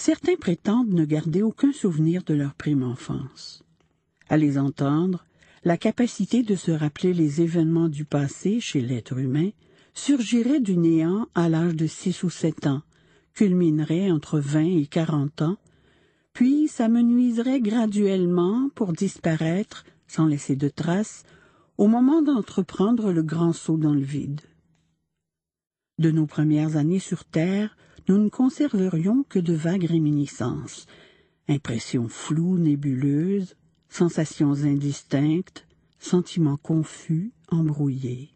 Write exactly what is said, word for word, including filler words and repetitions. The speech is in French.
Certains prétendent ne garder aucun souvenir de leur prime enfance. À les entendre, la capacité de se rappeler les événements du passé chez l'être humain surgirait du néant à l'âge de six ou sept ans, culminerait entre vingt et quarante ans, puis s'amenuiserait graduellement pour disparaître, sans laisser de traces, au moment d'entreprendre le grand saut dans le vide. De nos premières années sur Terre, nous ne conserverions que de vagues réminiscences, impressions floues, nébuleuses, sensations indistinctes, sentiments confus, embrouillés.